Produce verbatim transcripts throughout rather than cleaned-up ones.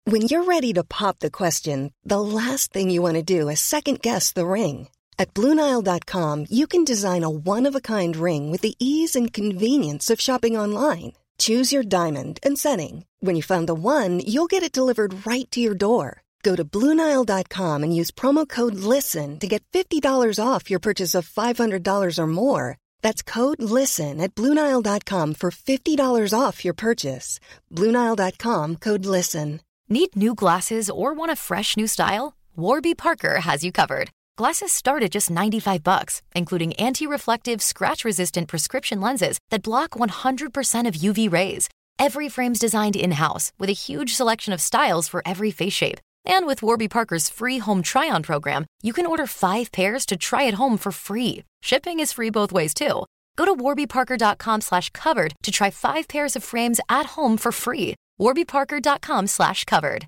When you're ready to pop the question, the last thing you want to do is second-guess the ring. At Blue Nile dot com, you can design a one-of-a-kind ring with the ease and convenience of shopping online. Choose your diamond and setting. When you find the one, you'll get it delivered right to your door. Go to Blue Nile dot com and use promo code LISTEN to get fifty dollars off your purchase of five hundred dollars or more. That's code LISTEN at Blue Nile dot com for fifty dollars off your purchase. Blue Nile dot com, code LISTEN. Need new glasses or want a fresh new style? Warby Parker has you covered. Glasses start at just ninety-five bucks, including anti-reflective, scratch-resistant prescription lenses that block one hundred percent of U V rays. Every frame's designed in-house with a huge selection of styles for every face shape. And with Warby Parker's free home try-on program, you can order five pairs to try at home for free. Shipping is free both ways, too. Go to warby parker dot com slash covered to try five pairs of frames at home for free. warby parker dot com slash covered.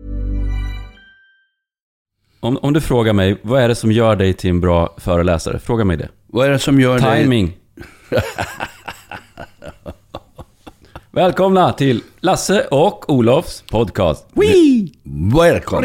Om, om du frågar mig, vad är det som gör dig till en bra föreläsare? Fråga mig det. Vad är det som gör dig... Timing. Välkomna till Lasse och Olofs podcast. Wee! Välkommen.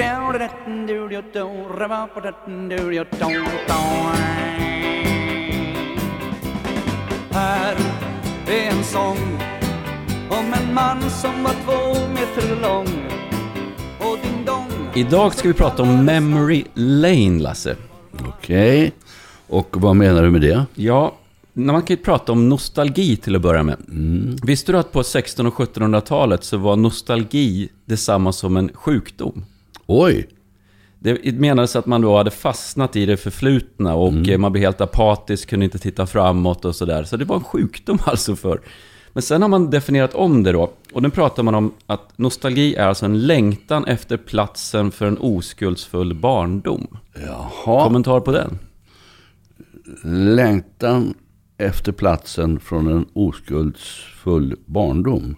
Här är en sång om en man som var två meter lång. Och din dong. Idag ska vi prata om memory lane, Lasse. Okej. Okay. Och vad menar du med det? Ja, när man kan ju prata om nostalgi till att börja med. Mm. Visste du att på sextonhundra- och sjuttonhundratalet så var nostalgi detsamma som en sjukdom? Oj! Det menades att man då hade fastnat i det förflutna och mm. man blev helt apatisk, kunde inte titta framåt och sådär. Så det var en sjukdom alltså för. Men sen har man definierat om det då. Och då pratar man om att nostalgi är alltså en längtan efter platsen för en oskuldsfull barndom. Jaha. Kommentar på den? Längtan efter platsen från en oskuldsfull barndom.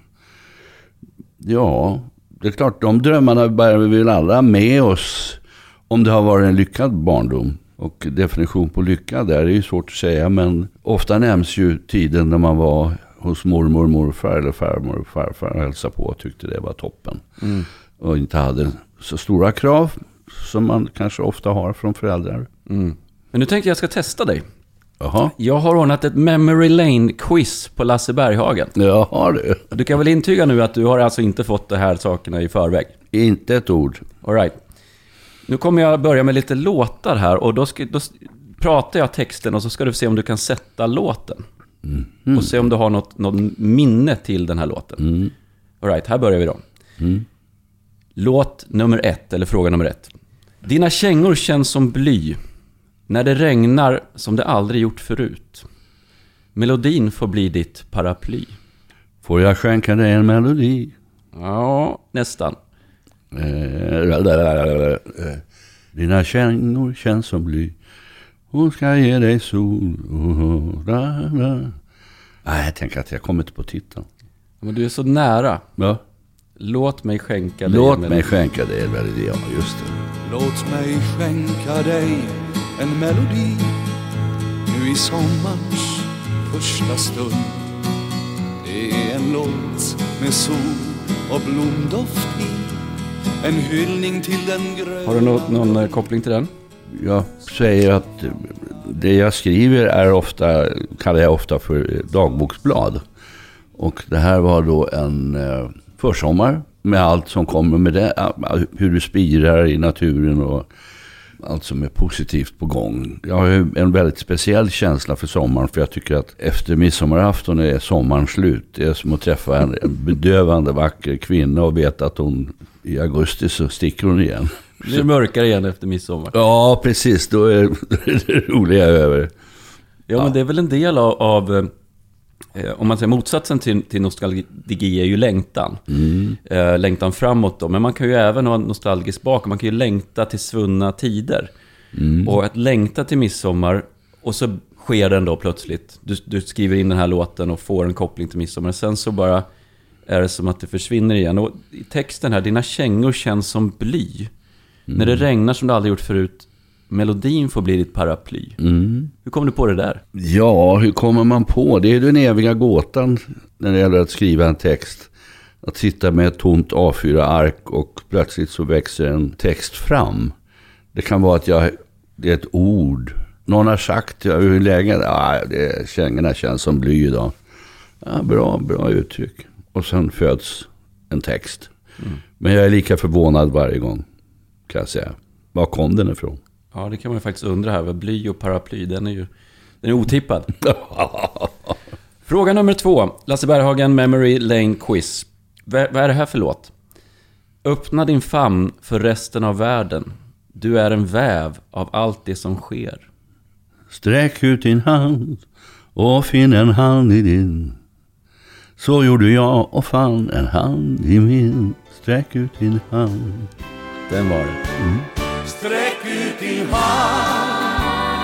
Ja, det är klart, de drömmarna bär vi väl alla med oss om det har varit en lyckad barndom. Och definition på lycka där är ju svårt att säga, men ofta nämns ju tiden när man var hos mormor, morfar eller farmor och farfar och hälsade på och tyckte det var toppen. Mm. Och inte hade så stora krav som man kanske ofta har från föräldrar. Mm. Men nu tänkte jag ska testa dig. Jaha. Jag har ordnat ett memory lane quiz på Lasse Berghagen. Jag har det. Du kan väl intyga nu att du har alltså inte fått de här sakerna i förväg? Inte ett ord. All right. Nu kommer jag börja med lite låtar här och då, ska, då pratar jag texten och så ska du se om du kan sätta låten. Mm. Mm. Och se om du har något, något minne till den här låten. Mm. All right, här börjar vi då. Mm. Låt nummer ett, eller fråga nummer ett. Dina kängor känns som bly när det regnar som det aldrig gjort förut. Melodin får bli ditt paraply. Får jag skänka dig en melodi? Ja, nästan. Dina kängor känns som bly. Hon ska ge dig sol. Nej, jag tänker att jag kommer inte på titeln. Men du är så nära. Ja. Låt mig skänka dig Låt en mig melodi. skänka dig en melodi, ja, just det. Låt mig skänka dig en melodi nu i sommarens första stund. Det är en låt med sol och blomdoft i. En hyllning till den gröna. Har du någon, någon koppling till den? Jag säger att det jag skriver är ofta, kallar jag ofta för dagboksblad. Och det här var då en eh, försommar med allt som kommer med det. Hur du spirar i naturen och allt som är positivt på gång. Jag har ju en väldigt speciell känsla för sommaren, för jag tycker att efter midsommarafton är sommaren slut. Det är som att träffa en, en bedövande vacker kvinna och veta att hon i augusti så sticker hon igen. Det är mörkare igen efter midsommar. Ja, precis. Då är det roliga över. Ja, ja, men det är väl en del av, av eh, om man säger motsatsen till, till nostalgi är ju längtan. Mm. Eh, längtan framåt då. Men man kan ju även ha nostalgisk bak. Man kan ju längta till svunna tider. Mm. Och att längta till midsommar, och så sker den då plötsligt. Du, du skriver in den här låten och får en koppling till midsommar. Sen så bara är det som att det försvinner igen. Och i texten här, dina kängor känns som bly. Mm. När det regnar som det aldrig gjort förut, melodin får bli ditt paraply. Mm. Hur kom du på det där? Ja, hur kommer man på? Det är den eviga gåtan när det gäller att skriva en text. Att sitta med ett tomt A fyra ark och plötsligt så växer en text fram. Det kan vara att jag, det är ett ord. Någon har sagt, ja, hur länge? Ja, det, kängorna känns som bly idag. Ja, bra, bra uttryck. Och sen föds en text. Mm. Men jag är lika förvånad varje gång, kan jag säga. Var kom den ifrån? Ja, det kan man ju faktiskt undra här. Bly och paraply, den är ju den är otippad. Fråga nummer två. Lasse Berghagen, Memory Lane Quiz. V- vad är det här för låt? Öppna din famn för resten av världen. Du är en väv av allt det som sker. Sträck ut din hand och finn en hand i din. Så gjorde jag och fann en hand i min. Sträck ut din hand. Den var det. Mm. Sträck ut din hand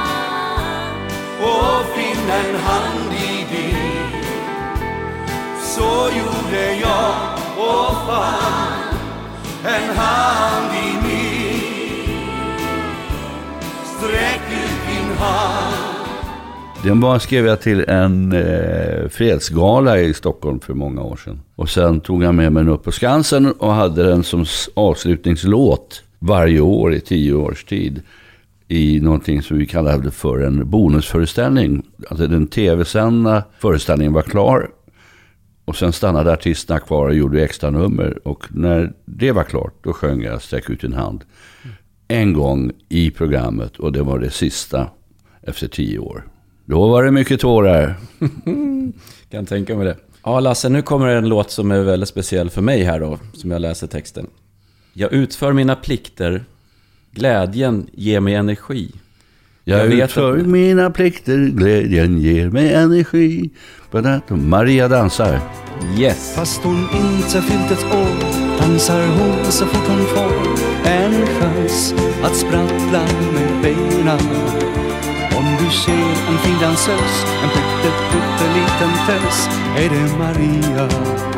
och finn en hand i din. Så gjorde jag och fann en hand i min. Sträck ut din hand. Den var skrev jag till en eh, fredsgala i Stockholm för många år sedan. Och sen tog jag med mig upp på Skansen och hade den som avslutningslåt varje år i tio års tid. I någonting som vi kallade för en bonusföreställning. Alltså den tv-sända föreställningen var klar. Och sen stannade artisterna kvar och gjorde extra nummer. Och när det var klart, då sjöng jag Sträck ut din hand. En gång i programmet, och det var det sista efter tio år. Då var det mycket tårar. Kan tänka mig det. Ja, Lasse, nu kommer en låt som är väldigt speciell för mig här då, som jag läser texten. Jag utför mina plikter. Glädjen ger mig energi. Jag, jag utför att... mina plikter. Glädjen ger mig energi. Maria dansar. Yes. Fast hon inte fyllt ett år dansar hon så fort hon får en chans att sprattla med benen. Om du ser en fin dansös, en pytteliten tös, är det Maria.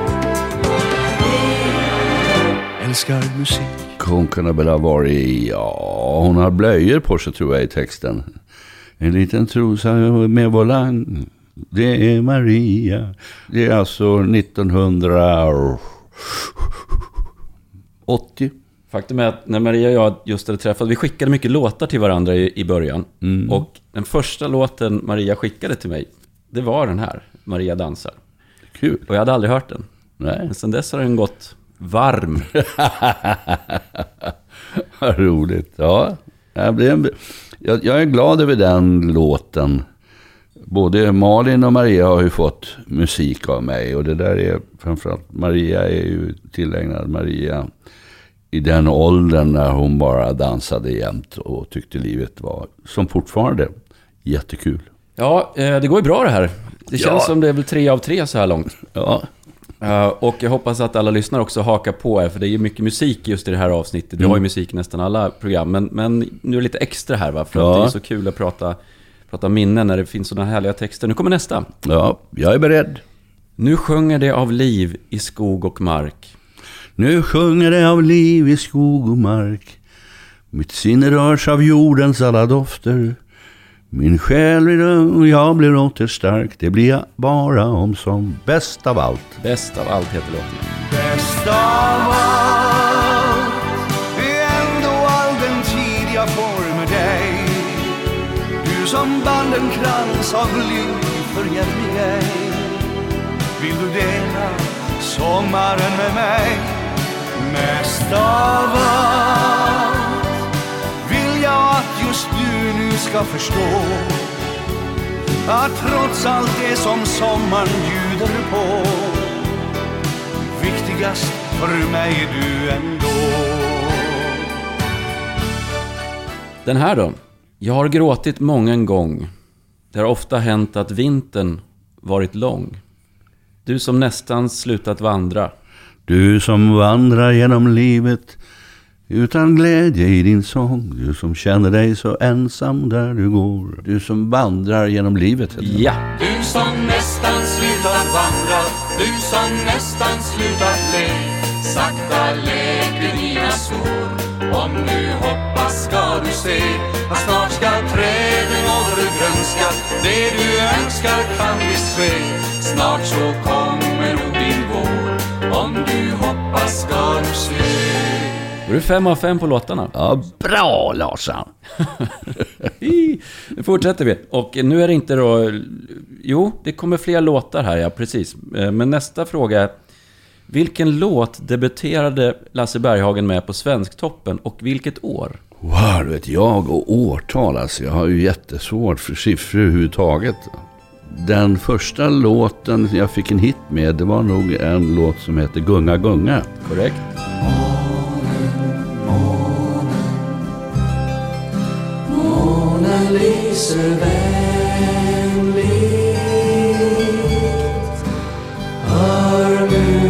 Älskar musik. Hon kunde väl ha varit, ja, hon har blöjor på sig tror jag i texten. En liten trosa med volang, det är Maria. Det är alltså nittonhundraåttio. Faktum är att när Maria och jag just hade träffat, vi skickade mycket låtar till varandra i, i början. Mm. Och den första låten Maria skickade till mig, det var den här, Maria dansar. Kul. Och jag hade aldrig hört den. Nej. Men sen dess har den gått varm. Vad roligt. Ja, jag, blev, jag, jag är glad över den låten. Både Malin och Maria har ju fått musik av mig. Och det där är framförallt, Maria är ju tillägnad Maria i den åldern när hon bara dansade jämt och tyckte livet var, som fortfarande, jättekul. Ja, det går ju bra det här. Det känns ja. som det är väl tre av tre så här långt. Ja. Uh, och jag hoppas att alla lyssnare också hakar på er, för det är ju mycket musik just i det här avsnittet. Vi mm. har ju musik i nästan alla program, men, men nu är det lite extra här, va? För ja. att det är så kul att prata, prata minnen när det finns sådana härliga texter. Nu kommer nästa. Ja, jag är beredd. Nu sjunger det av liv i skog och mark. Nu sjunger det av liv i skog och mark. Mitt sinne rörs av jordens alla dofter. Min själ blir ung och jag blir åter stark. Det blir jag bara om som bäst av allt. Bäst av allt heter låten. Bäst av allt är ändå all den tid jag får med dig. Du som band en krans av liv förgät mig. Vill du dela sommaren med mig? Mest av allt vill jag att just du nu ska förstå att trots allt det som sommaren bjuder på, viktigast för mig är du ändå. Den här då. Jag har gråtit många en gång. Det har ofta hänt att vintern varit lång. Du som nästan slutat vandra. Du som vandrar genom livet utan glädje i din sång. Du som känner dig så ensam där du går. Du som vandrar genom livet. Ja. Du som nästan slutat vandra. Du som nästan slutat le. Sakta läker dina sår. Om du hoppas ska du se att snart ska träden återgrönska. Det du önskar kan visst ske. Snart så kommer nog din vår. Om du Då är det fem av fem på låtarna. Ja, bra Larsan. Nu fortsätter vi. Och nu är det inte då... Jo, det kommer fler låtar här, ja, precis. Men nästa fråga är... Vilken låt debuterade Lasse Berghagen med på Svensktoppen och vilket år? Wow, du vet jag och årtal, alltså. Jag har ju jättesvårt för siffror överhuvudtaget. Den första låten jag fick en hit med, det var nog en låt som heter Gunga Gunga. Korrekt. Månen lyser vänligt, hör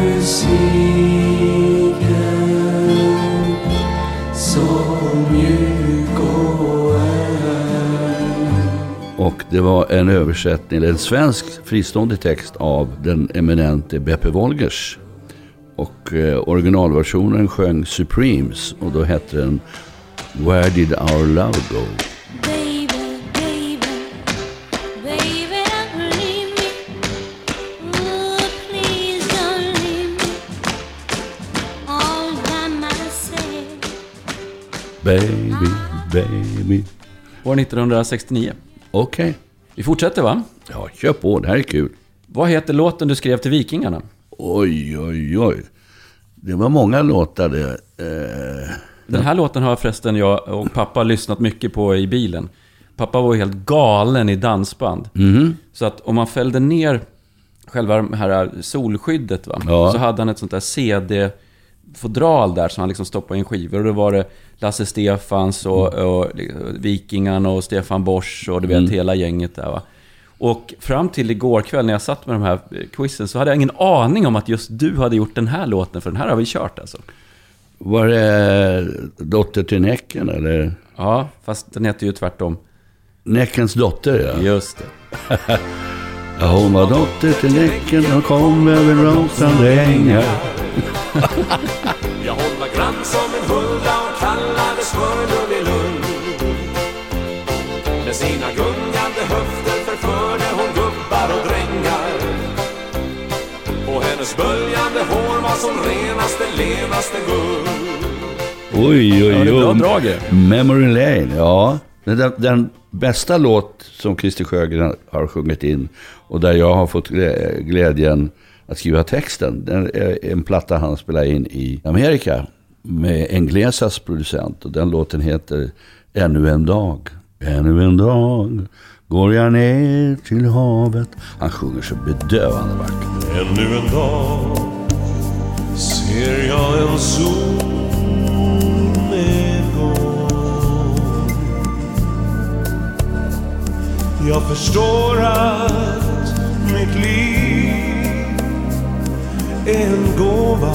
musiken så mjuk och öm. Och det var en översättning, en svensk fristående text av den eminente Beppe Wolgers. Och eh, originalversionen sjöng Supremes och då hette den Where Did Our Love Go? Baby, baby, baby, don't leave me. Oh, please don't leave me all by myself. Baby, baby. År nittonhundrasextionio. Okej. Okay. Vi fortsätter, va? Ja, kör på. Det här är kul. Vad heter låten du skrev till Vikingarna? Oj, oj, oj. Det var många låtar det. Eh... Den här låten har förresten jag och pappa lyssnat mycket på i bilen. Pappa var ju helt galen i dansband. Mm. Så att om man fällde ner själva det här solskyddet, va? Ja. Så hade han ett sånt där C D-fodral där som han liksom stoppade in skivor. Och då var det Lasse Stefans och, och, och Vikingarna och Stefan Borsch och du vet, Mm. hela gänget där, va? Och fram till igår kväll när jag satt med de här quizen så hade jag ingen aning om att just du hade gjort den här låten. För den här har vi kört alltså. Var det Dotter till Näcken eller? Ja, fast den heter ju tvärtom. Näckens dotter, ja. Just det. Ja, hon var dotter till Näcken och kom över rosande ängar. Jag håller grann som en hulda och kallades för Lullilund. Med sina gungande höfter förförde hon gubbar och drängar. Och hennes böljande hår var som renaste, lenaste guld. Oj, oj, oj. Ja, det är bra drag. Memory Lane, ja. Den, den bästa låt som Christer Sjögren har sjungit in och där jag har fått glädjen att skriva texten, den är en platta han spelar in i Amerika med Englesas producent och den låten heter Ännu en dag. Ännu en dag går jag ner till havet. Han sjunger så bedövande vackert. Ännu en dag ser jag en solnedgång. Jag förstår att mitt liv är en gåva.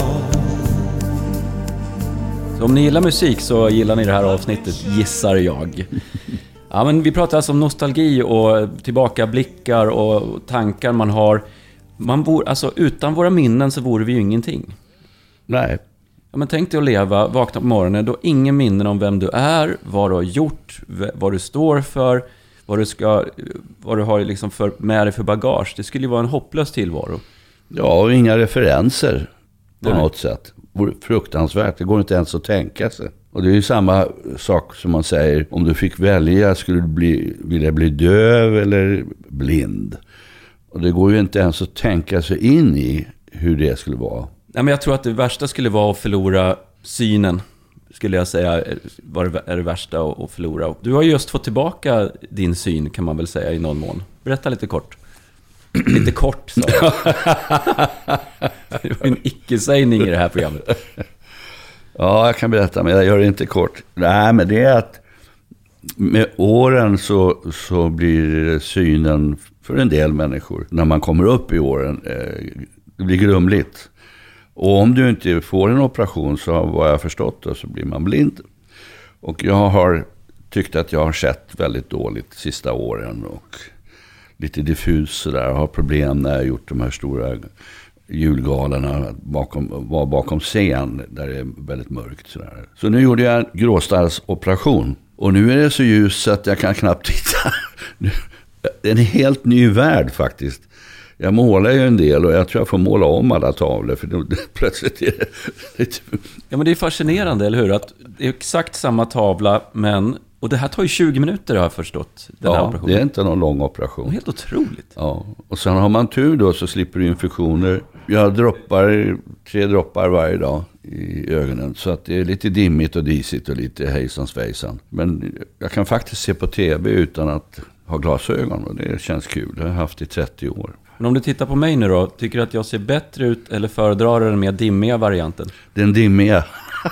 Så om ni gillar musik så gillar ni det här avsnittet, gissar jag. Ja, men vi pratar alltså om nostalgi och tillbakablickar och tankar man har. Man bor, alltså utan våra minnen så vore vi ju ingenting. Nej. Ja, men tänk dig att leva, vakna på morgonen, då ingen minnen om vem du är, vad du har gjort, vad du står för, vad du ska, vad du har liksom för, med dig för bagage. Det skulle ju vara en hopplös tillvaro. Ja, och inga referenser på Nej. något sätt. Fruktansvärt, det går inte ens att tänka sig. Och det är ju samma sak som man säger, om du fick välja, skulle du bli, vilja bli döv eller blind? Och det går ju inte ens att tänka sig in i hur det skulle vara. Nej, men jag tror att det värsta skulle vara att förlora synen, skulle jag säga, var är det värsta att förlora. Du har ju just fått tillbaka din syn, kan man väl säga, i någon mån. Berätta lite kort. Lite kort, sa jag. Det var en icke-sägning i det här programmet. Ja, jag kan berätta, men jag gör det inte kort. Nej, men det är att med åren så, så blir synen för en del människor, när man kommer upp i åren, eh, det blir grumligt. Och om du inte får en operation, så vad jag förstått då, så blir man blind. Och jag har tyckt att jag har sett väldigt dåligt sista åren och lite diffus sådär. Jag har problem när jag har gjort de här stora julgalorna bakom, var bakom scen där det är väldigt mörkt sådär. Så nu gjorde jag en gråstarrsoperation och nu är det så ljus att jag kan knappt titta. Det är en helt ny värld faktiskt. Jag målar ju en del och jag tror jag får måla om alla tavlor för då, plötsligt är det lite... Ja, men det är fascinerande, eller hur? Att det är exakt samma tavla, men... Och det här tar ju tjugo minuter, har jag förstått. Den här Ja, operationen. det är inte någon lång operation. Helt otroligt. Ja, och sen har man tur då så slipper du infektioner. Jag droppar tre droppar varje dag i ögonen. Så att det är lite dimmigt och disigt och lite hejsan svejsan. Men jag kan faktiskt se på tv utan att ha glasögon och det känns kul. Det har jag haft i trettio år. Men om du tittar på mig nu då, tycker du att jag ser bättre ut eller föredrar den mer dimmiga varianten? Den dimmiga.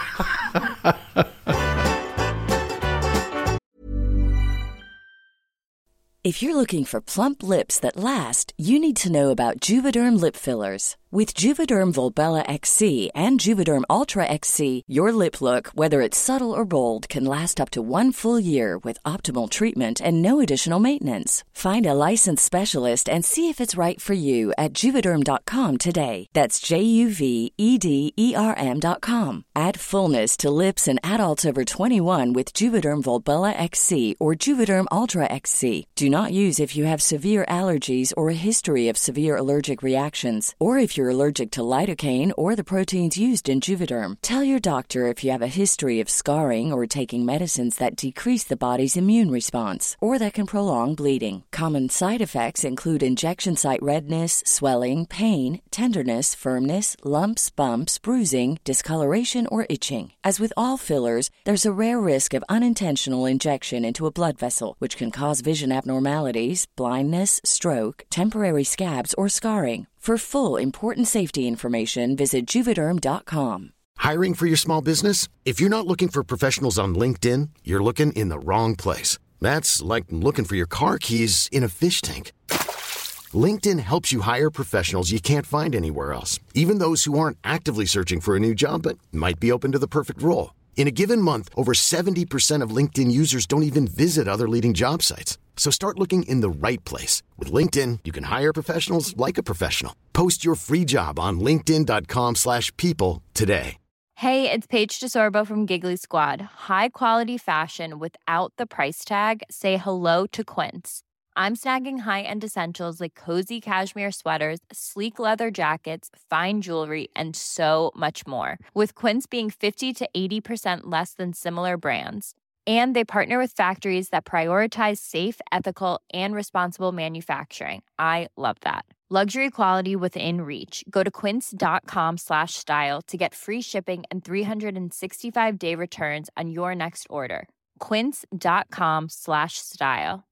If you're looking for plump lips that last, you need to know about Juvederm lip fillers. With Juvederm Volbella X C and Juvederm Ultra X C, your lip look, whether it's subtle or bold, can last up to one full year with optimal treatment and no additional maintenance. Find a licensed specialist and see if it's right for you at juvederm dot com today. That's J U V E D E R M dot com. Add fullness to lips in adults over twenty-one with Juvederm Volbella X C or Juvederm Ultra X C. Do not use if you have severe allergies or a history of severe allergic reactions, or if you're allergic to lidocaine or the proteins used in Juvederm. Tell your doctor if you have a history of scarring or taking medicines that decrease the body's immune response or that can prolong bleeding. Common side effects include injection site redness, swelling, pain, tenderness, firmness, lumps, bumps, bruising, discoloration, or itching. As with all fillers, there's a rare risk of unintentional injection into a blood vessel, which can cause vision abnormalities, blindness, stroke, temporary scabs, or scarring. For full important safety information, visit juvederm dot com. Hiring for your small business? If you're not looking for professionals on LinkedIn, you're looking in the wrong place. That's like looking for your car keys in a fish tank. LinkedIn helps you hire professionals you can't find anywhere else, even those who aren't actively searching for a new job but might be open to the perfect role. In a given month, over seventy percent of LinkedIn users don't even visit other leading job sites. So start looking in the right place. With LinkedIn, you can hire professionals like a professional. Post your free job on linkedin dot com slash people today. Hey, it's Paige DeSorbo from Giggly Squad. High quality fashion without the price tag. Say hello to Quince. I'm snagging high-end essentials like cozy cashmere sweaters, sleek leather jackets, fine jewelry, and so much more. With Quince being fifty to eighty percent less than similar brands. And they partner with factories that prioritize safe, ethical, and responsible manufacturing. I love that. Luxury quality within reach. Go to quince dot com slash style to get free shipping and three sixty-five day returns on your next order. quince dot com slash style.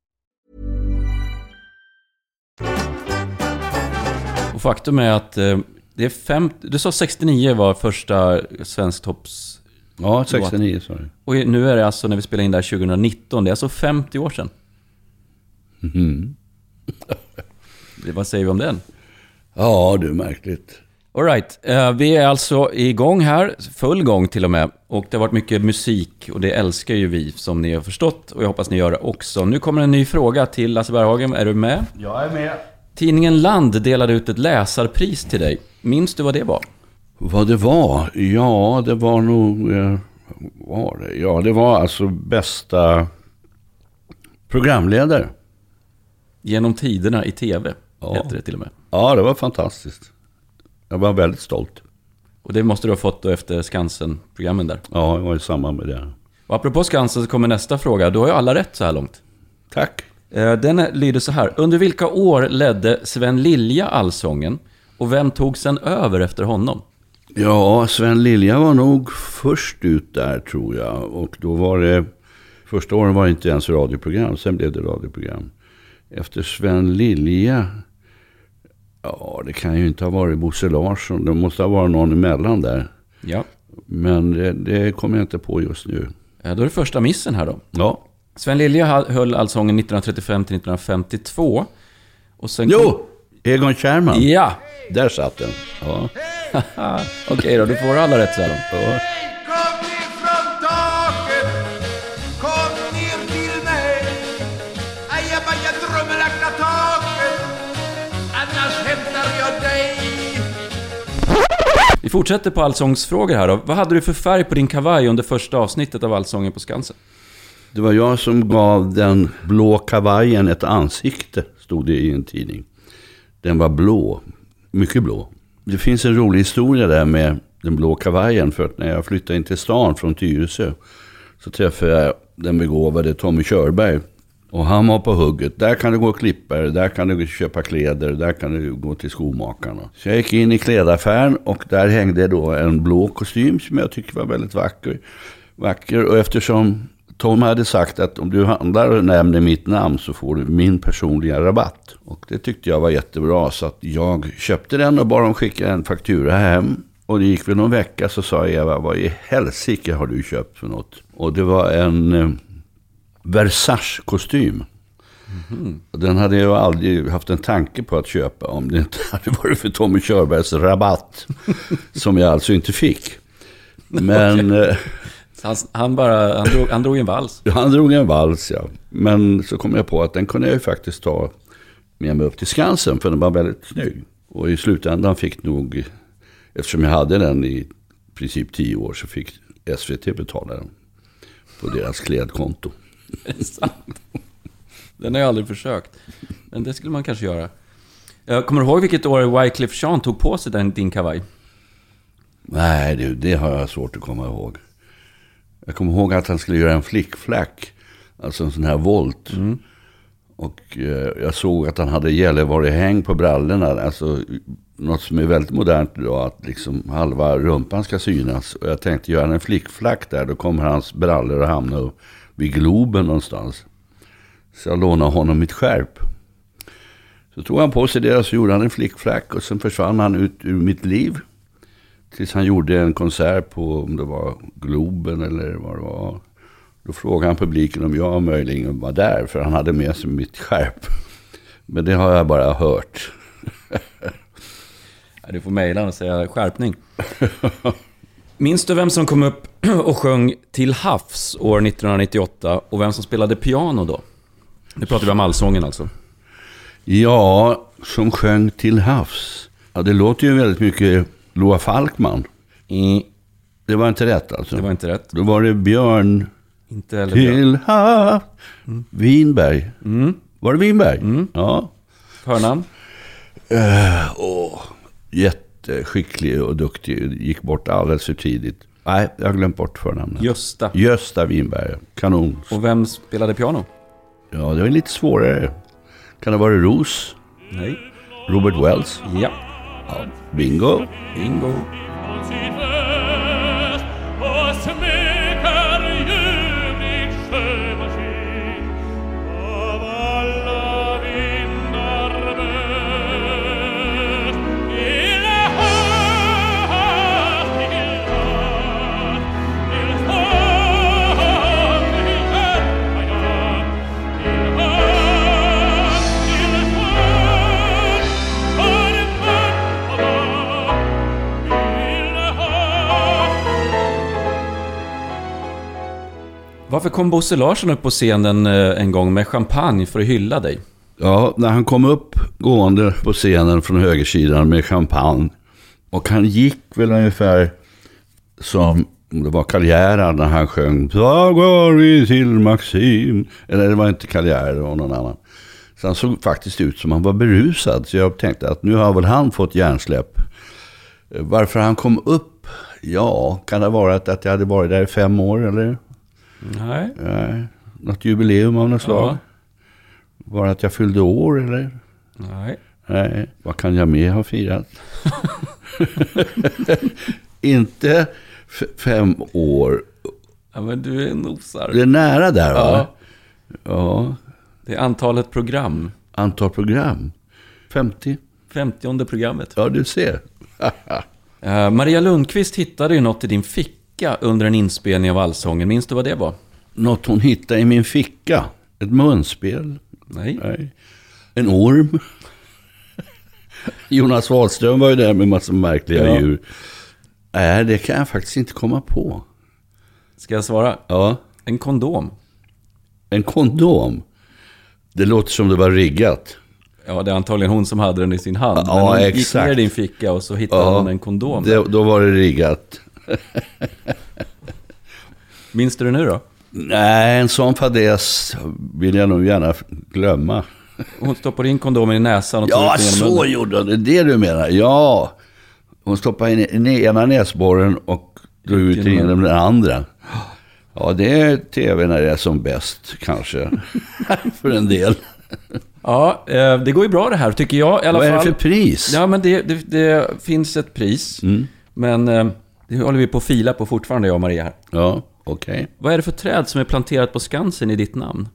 Och faktum är att eh, det är fem... Du sa sextionio var första svensk topps... Ja, sextionio sa du. Och nu är det alltså, när vi spelar in där tjugonitton, det är alltså femtio år sedan. Mm. Det, vad säger vi om den? Ja, det är märkligt. All right. Uh, vi är alltså igång här, full gång till och med. Och det har varit mycket musik och det älskar ju vi, som ni har förstått. Och jag hoppas ni gör det också. Nu kommer en ny fråga till Lasse Berghagen. Är du med? Jag är med. Tidningen Land delade ut ett läsarpris till dig. Minns du vad det var? Vad det var? Ja, det var nog... Eh, var det? Ja, det var alltså bästa programledare. Genom tiderna i tv, ja. Heter det till och med. Ja, det var fantastiskt. Jag var väldigt stolt. Och det måste du ha fått då efter Skansen-programmen där. Ja, det var i samband med det. Och apropå Skansen så kommer nästa fråga. Du har ju alla rätt så här långt. Tack. Den lyder så här. Under vilka år ledde Sven Lilja Allsången? Och vem tog sen över efter honom? Ja, Sven Lilja var nog först ut där, tror jag. Och då var det... Första åren var det inte ens radioprogram. Sen blev det radioprogram. Efter Sven Lilja... Ja, det kan ju inte ha varit Bosse Larsson. Det måste ha varit någon emellan där. Ja. Men det, det kommer jag inte på just nu. Ja, då är det första missen här då. Ja. Sven Lilja höll Allsången nittonhundratrettiofem till nittonhundrafemtiotvå. Och sen jo! Kom... Egon Kärrman. Ja! Där satt den. Ja. Okej okay då, du får alla rätt så här då. Ja. Kom ner från taket, kom ner till mig. Ajabaja drömmelagda taket, annars hämtar jag dig. Vi fortsätter på allsångsfrågor här då. Vad hade du för färg på din kavaj under första avsnittet av Allsången på Skansen? Det var jag som gav den blå kavajen ett ansikte, stod det i en tidning. Den var blå, mycket blå. Det finns en rolig historia där med den blå kavajen. För att när jag flyttade in till stan från Tyresö så träffade jag den begåvade Tommy Körberg. Och han var på hugget. Där kan du gå och klippa, där kan du köpa kläder, där kan du gå till skomakarna. Så jag gick in i klädaffären och där hängde då en blå kostym som jag tyckte var väldigt vacker. vacker. Och eftersom Tom hade sagt att om du handlar och nämner mitt namn så får du min personliga rabatt. Och det tyckte jag var jättebra, så att jag köpte den och bara de skickade en faktura hem. Och det gick väl någon vecka så sa Eva, vad i helsike har du köpt för något? Och det var en eh, Versace-kostym. Mm-hmm. Den hade jag aldrig haft en tanke på att köpa om det inte hade varit för Tommy Körbergs rabatt. Som jag alltså inte fick. Men... Eh, Han, han, bara, han, drog, han drog en vals. Han drog en vals, ja. Men så kom jag på att den kunde jag ju faktiskt ta med mig upp till Skansen, för den var väldigt snygg. Och i slutändan fick nog, eftersom jag hade den i princip tio år, så fick S V T betala den på deras klädkonto. Den har jag aldrig försökt. Men det skulle man kanske göra. Jag kommer du ihåg vilket år Wyclef Jean tog på sig den, din kavaj? Nej, det, det har jag svårt att komma ihåg. Jag kommer ihåg att han skulle göra en flickflack, alltså en sån här volt. Mm. Och eh, jag såg att han hade Gällivare-häng på brallorna, alltså något som är väldigt modernt idag, att liksom halva rumpan ska synas. Och jag tänkte, göra en flickflack där, då kommer hans brallor att hamna vid Globen någonstans. Så jag lånade honom mitt skärp. Så tog han på sig det och så gjorde han en flickflack och sen försvann han ut ur mitt liv. Tills han gjorde en konsert på, om det var Globen eller vad det var. Då frågade han publiken om jag möjligen var där, för han hade med sig mitt skärp. Men det har jag bara hört. Du får mejla och säga skärpning. Minns du vem som kom upp och sjöng Till havs år nittonhundranittioåtta och vem som spelade piano då? Nu pratar vi om allsången alltså. Ja, som sjöng Till havs. Ja, det låter ju väldigt mycket Loa Falkman. Mm. Det var inte rätt alltså. Det var inte rätt. Då var det Björn inte eller Till havs. Mm. Winberg. Mm. Var det Winberg? Mm. Ja. Förnamn? Uh, åh, jätteskicklig och duktig. Gick bort alldeles för tidigt. Nej, jag har glömt bort förnamnet. Gösta. Gösta Winberg. Kanon. Och vem spelade piano? Ja, det var lite svårare. Kan det vara Ros? Nej. Robert Wells? Ja. Ja, bingo. Bingo. Varför kom Bosse Larsson upp på scenen en gång med champagne för att hylla dig? Ja, när han kom upp gående på scenen från högersidan med champagne. Och han gick väl ungefär som det var Karl Gerhard när han sjöng Så går vi till Maxim. Eller det var inte Karl Gerhard, det var någon annan. Så han såg faktiskt ut som han var berusad. Så jag tänkte att nu har väl han fått hjärnsläpp. Varför han kom upp? Ja, kan det vara att jag hade varit där i fem år eller? Nej. Nej. Något jubileum av något slag? Ja. Var det att jag fyllde år eller? Nej. Nej. Vad kan jag med ha firat? Inte f- fem år. Ja, men du är nosar. Det är nära där, va? Ja. Ja. Det är antalet program. Antal program? femtio. femtionde programmet. Ja, du ser. uh, Maria Lundqvist hittade ju något i din ficka under en inspelning av allsången. Minns du vad det var? Något hon hittade i min ficka? Ett munspel? Nej. Nej. En orm? Jonas Wahlström var ju där med massa märkliga ja. djur. Nej, det kan jag faktiskt inte komma på. Ska jag svara? Ja. En kondom. En kondom? Det låter som det var riggat. Ja, det är antagligen hon som hade den i sin hand. Ja, men hon exakt. gick ner i din ficka och så hittade ja, hon en kondom. Det, då var det riggat. Minns du det nu då? Nej, en sån fadäs vill jag nog gärna glömma. Hon stoppade in kondomen i näsan och tog Ja, ut den genom så munnen. gjorde hon. Det är det du menar. Ja. Hon stoppade in i ena näsborren och drog ut den genom den andra. Ja, det är tv när det är som bäst, kanske. För en del. Ja, eh, det går ju bra det här, tycker jag i alla Vad fall. är det för pris? Ja, men det, det, det finns ett pris. Mm. Men eh, det håller vi på att fila på fortfarande, jag och Maria här. Ja, okej. Okay. Vad är det för träd som är planterat på Skansen i ditt namn?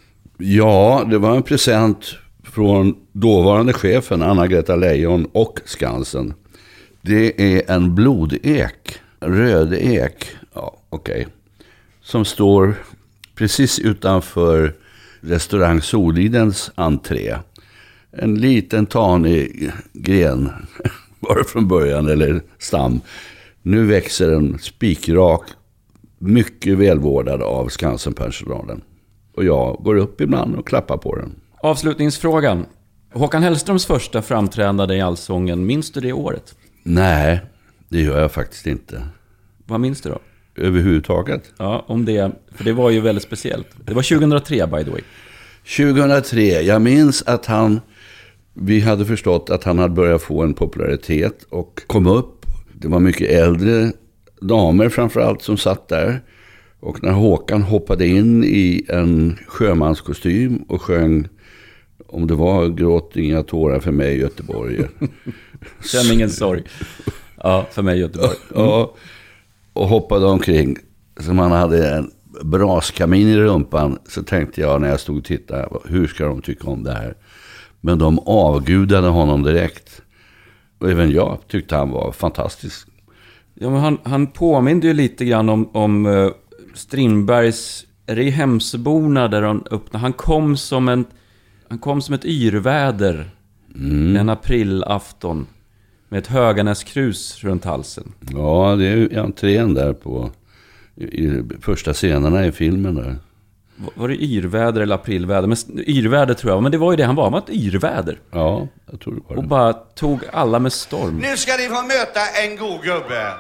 Ja, det var en present från dåvarande chefen Anna-Greta Leijon och Skansen. Det är en blodek, rödek, ja okej, okay, som står precis utanför restaurang Solidens entré. En liten tanig gren var det från början, eller stam. Nu växer den spikrak, mycket välvårdad av Skansen-personalen. Och jag går upp ibland och klappar på den. Avslutningsfrågan. Håkan Hellströms första framträdande i Allsången, minns du det året? Nej, det gör jag faktiskt inte. Vad minns du då? Överhuvudtaget? Ja, om det, för det var ju väldigt speciellt. Det var tjugohundratre, by the way. tjugohundratre, jag minns att han, vi hade förstått att han hade börjat få en popularitet och kom upp. Det var mycket äldre damer framförallt som satt där. Och när Håkan hoppade in i en sjömanskostym och sjöng, om det var Gråt inga tårar för mig i Göteborg. Känn ingen sorg. Ja, för mig i Göteborg. Mm. Ja, och hoppade omkring som han hade en braskamin i rumpan, så tänkte jag när jag stod och tittade, hur ska de tycka om det här? Men de avgudade honom direkt. Och även jag tyckte han var fantastisk. Ja, men han, han påminner ju lite grann om, om uh, Strindbergs, är det i Hemsöborna där han öppnade, han kom som en han kom som ett yrväder mm. en aprilafton med ett Höganäskrus runt halsen. Ja, det är ju entrén där på i, i första scenerna i filmen där. Var det yrväder eller aprilväder? Men yrväder tror jag, men det var ju det han var, han var ett yrväder. Ja, jag tror det var det. Och bara tog alla med storm. Nu ska ni få möta en god gubbe.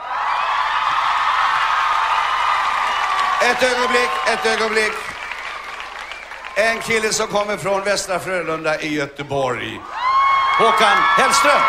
Ett ögonblick, ett ögonblick. En kille som kommer från Västra Frölunda i Göteborg. Håkan Hellström.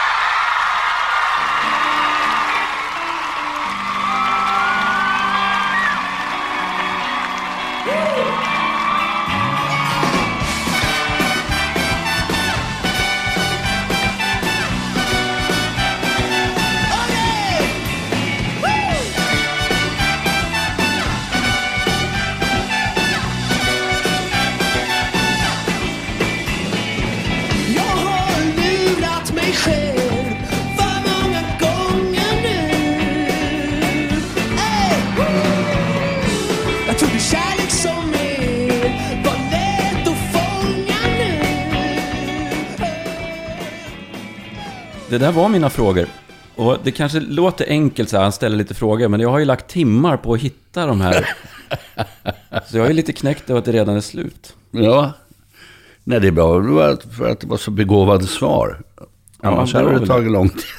Det där var mina frågor. Och det kanske låter enkelt så här, han ställer lite frågor, men jag har ju lagt timmar på att hitta de här. Så jag är lite knäckt över att det redan är slut. Ja. Nej, det är bra för att det var så begåvade svar. Annars ja, hade det tagit lång tid.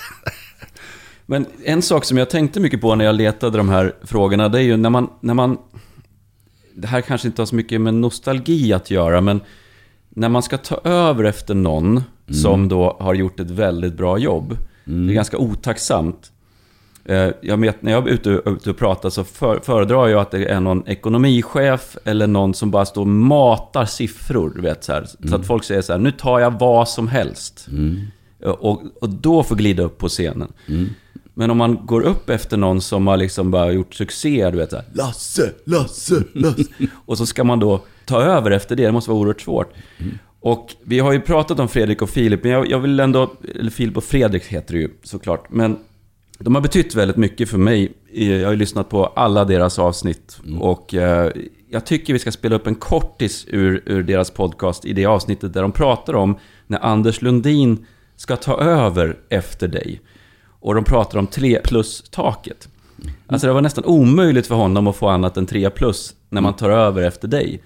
Men en sak som jag tänkte mycket på när jag letade de här frågorna, det är ju när man, när man det här kanske inte har så mycket med nostalgi att göra, men när man ska ta över efter någon mm. som då har gjort ett väldigt bra jobb, mm. det är ganska otacksamt. Jag vet, när jag är ute, ute och pratar så för, föredrar jag att det är någon ekonomichef eller någon som bara står och matar siffror, du vet, så, här, mm. så att folk säger så här, nu tar jag vad som helst. Mm. Och, och då får glida upp på scenen. Mm. Men om man går upp efter någon som har liksom bara gjort succé, du vet så här, Lasse, Lasse, Lasse. Och så ska man då ta över efter det, det måste vara oerhört svårt. Mm. Och vi har ju pratat om Fredrik och Filip, men jag, jag vill ändå, eller Filip och Fredrik heter det ju såklart, men de har betytt väldigt mycket för mig. Jag har ju lyssnat på alla deras avsnitt. Mm. Och eh, jag tycker vi ska spela upp en kortis ur, ur deras podcast i det avsnittet där de pratar om när Anders Lundin ska ta över efter dig. Och de pratar om tre plus-taket. Mm. Alltså det var nästan omöjligt för honom att få annat än tre plus när man tar över efter dig.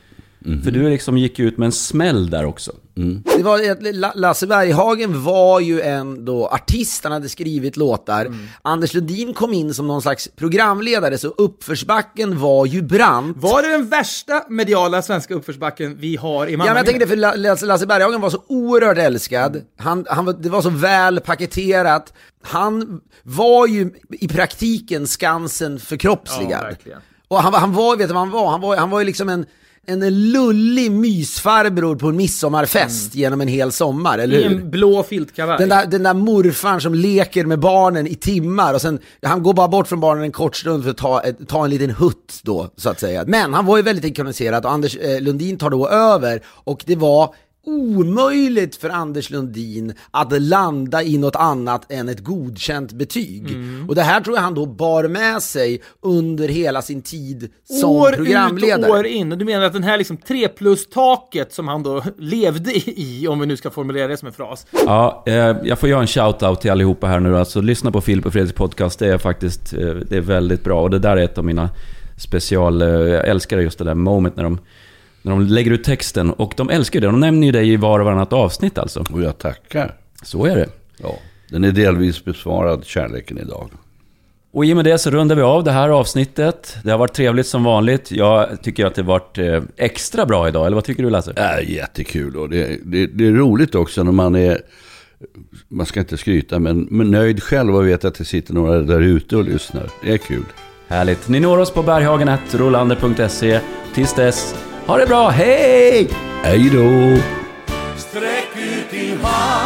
För du liksom gick ut med en smäll där också. Mm. Det var att Lasse Berghagen var ju en då artist, han hade skrivit låtar. Mm. Anders Lundin kom in som någon slags programledare, så uppförsbacken var ju brant. Var det den värsta mediala svenska uppförsbacken vi har i Mamma? Ja, men jag tänkte, för Lasse, Lasse Berghagen var så oerhört älskad. Han, han var, det var så väl paketerat. Han var ju i praktiken Skansen förkroppsligad. Ja, och han, han var, vet du vad han var? Han var, han var ju liksom en en lullig mysfarbror på en midsommarfest mm. genom en hel sommar, eller hur? I en blå filtkavaj. Den där, den där morfaren som leker med barnen i timmar och sen, han går bara bort från barnen en kort stund för att ta, ta en liten hutt då, så att säga. Men han var ju väldigt ikoniserad och Anders eh, Lundin tar då över, och det var omöjligt för Anders Lundin att landa i något annat än ett godkänt betyg. Mm. Och det här tror jag han då bar med sig under hela sin tid som år programledare. Ut och år in. Och du menar att den här liksom tre plus-taket som han då levde i, om vi nu ska formulera det som en fras. Ja, eh, jag får göra en shout-out till allihopa här nu. Alltså, lyssna på Filip och Fredriks podcast. Det är faktiskt eh, det är väldigt bra. Och det där är ett av mina special... Eh, jag älskar just det där moment när de När de lägger ut texten, och de älskar det. De nämner ju dig i var och varannat avsnitt alltså. Och jag tackar. Så är det. Ja, den är delvis besvarad, kärleken idag. Och i och med det så rundar vi av det här avsnittet. Det har varit trevligt som vanligt. Jag tycker att det har varit extra bra idag. Eller vad tycker du, Lasse? Ja, jättekul. Och det, det, det är roligt också när man är... Man ska inte skryta, men, men nöjd själv och vet att det sitter några där ute och lyssnar. Det är kul. Härligt. Ni når oss på berghagen at rolander punkt se. Tills dess... Ha det bra, hej! Hej då! Sträck ut din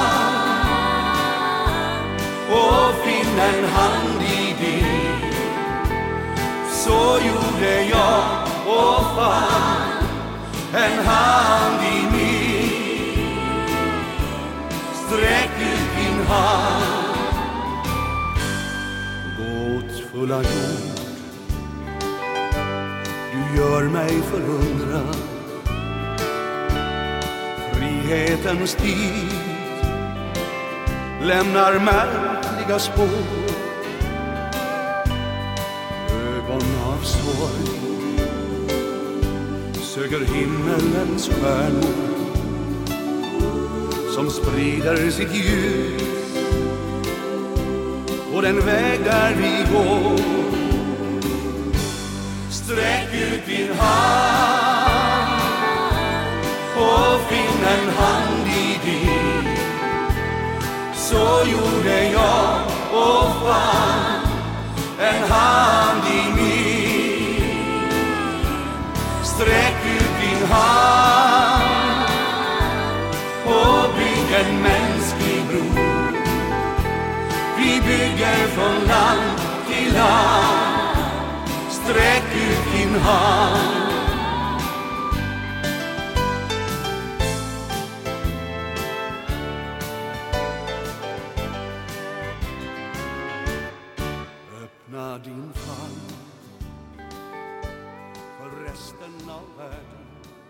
hand och finn en hand i din. Så gjorde jag och fann en hand i min. Sträck ut din hand, gåtfulla jord. Du gör mig förundra. Frihetens tid lämnar märkliga spår. Ögon av sorg söker himmelens stjärnor som sprider sitt ljus på den väg där vi går. Sträck ut din hand och finn en hand i din. Så gjorde jag och fann en hand i min. Sträck ut din hand och bygg en mänsklig bro. Vi bygger från land till land. Sträck ut din hand. Öppna din famn för resten av världen.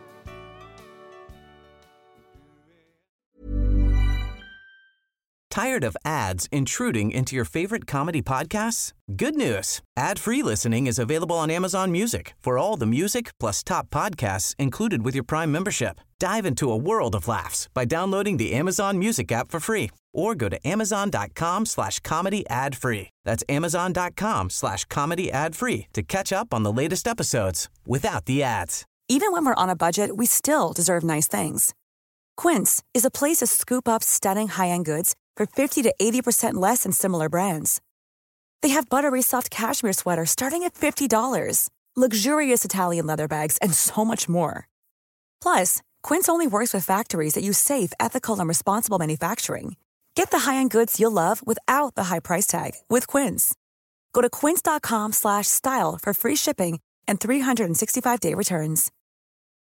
Tired of ads intruding into your favorite comedy podcasts? Good news. Ad-free listening is available on Amazon Music for all the music plus top podcasts included with your Prime membership. Dive into a world of laughs by downloading the Amazon Music app for free or go to amazon.com slash comedy ad free. That's amazon.com slash comedy ad free to catch up on the latest episodes without the ads. Even when we're on a budget, we still deserve nice things. Quince is a place to scoop up stunning high-end goods for fifty to eighty percent less than similar brands. They have buttery soft cashmere sweaters starting at fifty dollars, luxurious Italian leather bags, and so much more. Plus, Quince only works with factories that use safe, ethical, and responsible manufacturing. Get the high-end goods you'll love without the high price tag with Quince. Go to quince.com slash style for free shipping and three sixty-five day returns.